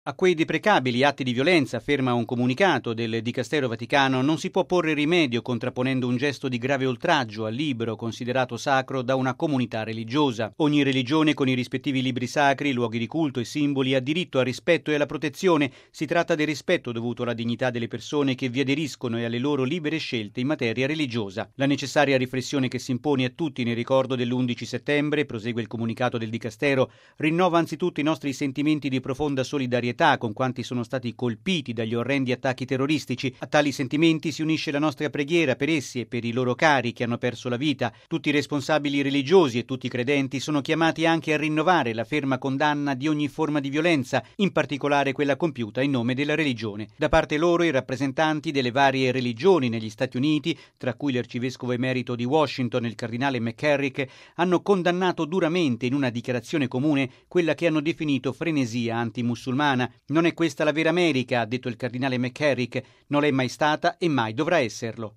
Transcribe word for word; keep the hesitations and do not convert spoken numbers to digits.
A quei deprecabili atti di violenza, afferma un comunicato del Dicastero Vaticano, non si può porre rimedio contrapponendo un gesto di grave oltraggio al libro considerato sacro da una comunità religiosa. Ogni religione con i rispettivi libri sacri, luoghi di culto e simboli ha diritto al rispetto e alla protezione. Si tratta del rispetto dovuto alla dignità delle persone che vi aderiscono e alle loro libere scelte in materia religiosa. La necessaria riflessione che si impone a tutti nel ricordo dell'undici settembre, prosegue il comunicato del Dicastero, rinnova anzitutto i nostri sentimenti di profonda solidarietà con quanti sono stati colpiti dagli orrendi attacchi terroristici. A tali sentimenti si unisce la nostra preghiera per essi e per i loro cari che hanno perso la vita. Tutti i responsabili religiosi e tutti i credenti sono chiamati anche a rinnovare la ferma condanna di ogni forma di violenza, in particolare quella compiuta in nome della religione. Da parte loro, i rappresentanti delle varie religioni negli Stati Uniti, tra cui l'arcivescovo emerito di Washington, il cardinale McCarrick, hanno condannato duramente in una dichiarazione comune quella che hanno definito frenesia antimusulmana. Non è questa la vera America, ha detto il cardinale McCarrick, non è mai stata e mai dovrà esserlo.